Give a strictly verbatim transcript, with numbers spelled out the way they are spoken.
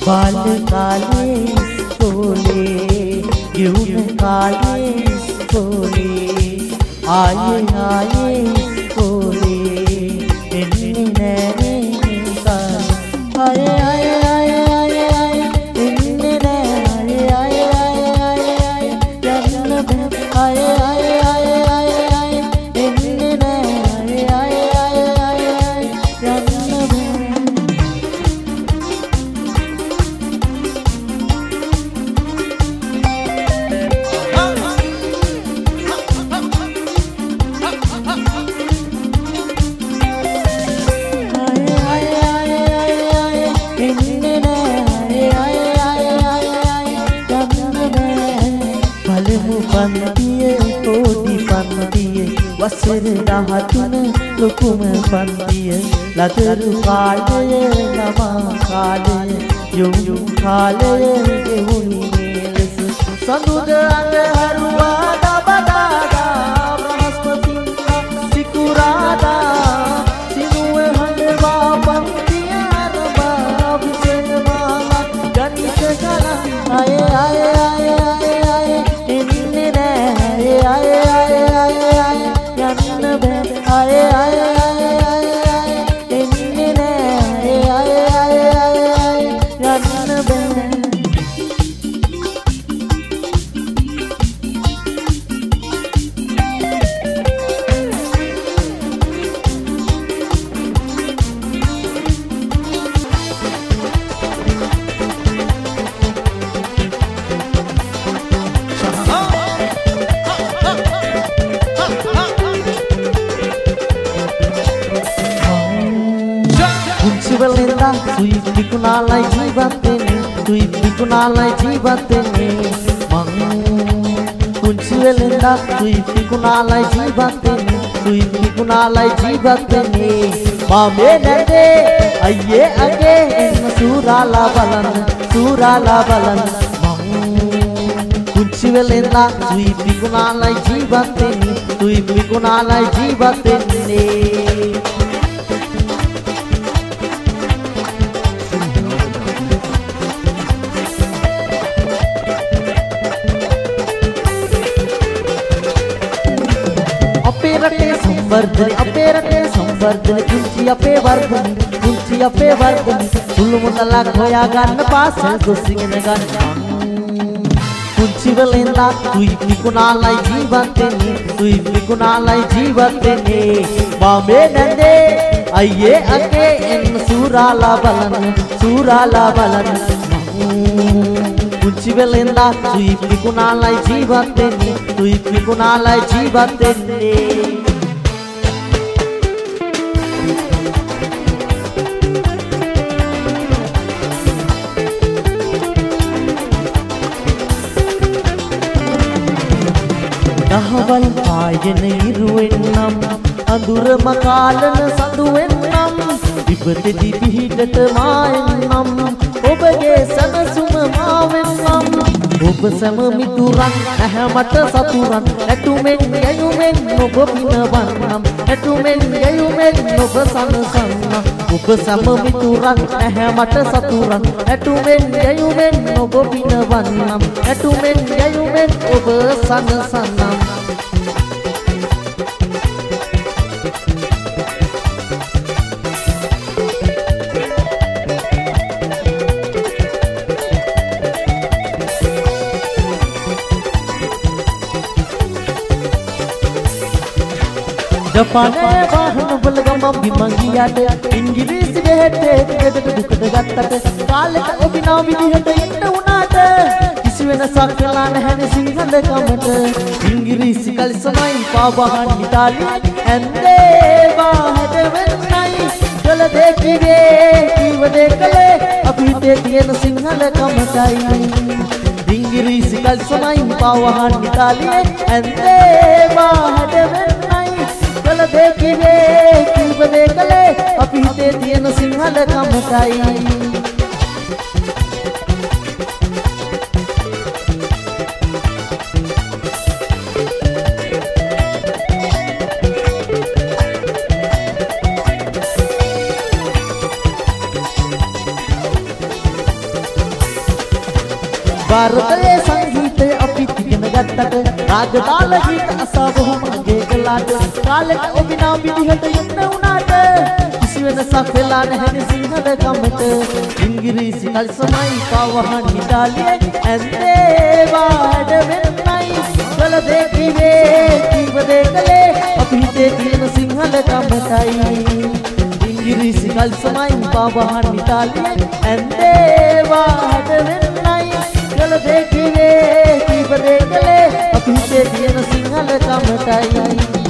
बाल्यकाले स्कूले यौवनकाले स्कूले आये आये स्कूले इन्हीं नैने काले आये आये आये आये आये इन्हीं नैने आये आये आये आये जन्नत आये आये आये आये आये इन्हीं नैने आये आये आये आये जन्नत පන්තිය පොඩි පන්තිය වසර දහතුන ලොකුම පන්තිය ලදරු කාලය ළමා කාලය යොමු කාලය ගෙවුණි මෙලෙස සඳුද අඳහරුවා දබදාදා බ්‍රහස්පතින්දා සිකුරාදා සිනුව හඬවා පන්තිය අරබා විසෙන මාලා ගණිත ගණන් අය අය අය අය අය ඉන්නේ නෑ අය අය අය අය යන්න බෑ අය අය අය අය අය ඉන්නේ නෑ අය අය අය අය යන්න බෑ Belinda, sui bikunalai jibatene, sui bikunalai jibatene, mang. Kunci Belinda, sui bikunalai jibatene, sui bikunalai jibatene, mame nade, ayye age, surala balan, surala balan, mang. Kunci Belinda, sui bikunalai jibatene, sui bikunalai jibatene. संवर्धन अपे रटे संवर्धन कुंची अपे वर्धन कुंची अपे वर्धन सुलमुतला खोया गन पास दोसिंगन गन कुंची Belinda तुई बिकुनालाई जीवतेने तुई बिकुनालाई जीवतेने मामे नंदे अये अके इन सूराला बलन सूराला बलन कुंची Belinda तुई बिकुनालाई जीवतेने तुई बिकुनालाई जीवतेने දහවල් පායන ඉරුවෙන්නම් අඳුර මකාලන සඳුවෙන්නම් විපතෙදි පිහිටට මායෙන්නම් ඔබගේ සනසුම මාවෙන්නම් ඔබ සැම මිතුරන් ඇහැමට සතුරන් ඇටුමෙන් යයුමෙන් ඔබ පිනවන්නම් ඇටුමෙන් යයුමෙන් ඔබ සනසන්නම් ඔබ සැම මිතුරන් ඇහැමට සතුරන් ඇටුමෙන් යයුමෙන් ඔබ පිනවන්නම් ඇටුමෙන් යයුමෙන් ඔබ සනසන්නම් ජපානයේ වාහන වල ගමන් බිමන් ගියාට ඉංග්‍රීසි ගෙහෙට්ටේ දෙකට දුකට ගත්තට කාලෙක ඔබිනා විදිහට ඉන්න උනාට කිසි වෙනසක් කළා නැහැ සිංහල කමට ඉංග්‍රීසි කල්සමයි පාවහන් ඉතාලිය ඇන්දේ වාහට වෙන්නයි කළ දේ කිවේ කිව දේ කළේ අපි හිතේ තියෙන සිංහල කමටයි ඉංග්‍රීසි කල්සමයි පාවහන් ඉතාලිය ඇන්දේ වාහට වෙන්නයි කළ දේ කිවේ කිව දේ කළේ අපි හිතේ තියෙන සිංහල කමටයි ಭಾರತයේ සංගීතය අපි ඉගෙන ගත්තට රාග තාල ගීත අසා බොහොම අගය කළාට කාලෙට ඔබිනා විදිහට ඉන්න උනාට කිසි වෙනසක් වෙලා නැහැ සිංහල කමට ඉංග්‍රීසි කල්සමයි පවහන් ඉතාලියේ ඇන්දේ වාඩ වෙන්නයි කල දේ කිවේ කිව දේ කලේ අපි හිතේ තියෙන සිංහල කමටයි ඉංග්‍රීසි කල්සමයි පවහන් ඉතාලියේ ඇන්දේ වාඩ වෙන්නයි කල දේ කිවේ කිව දේ කලේ අපි හිතේ තියෙන සිංහල කමටයි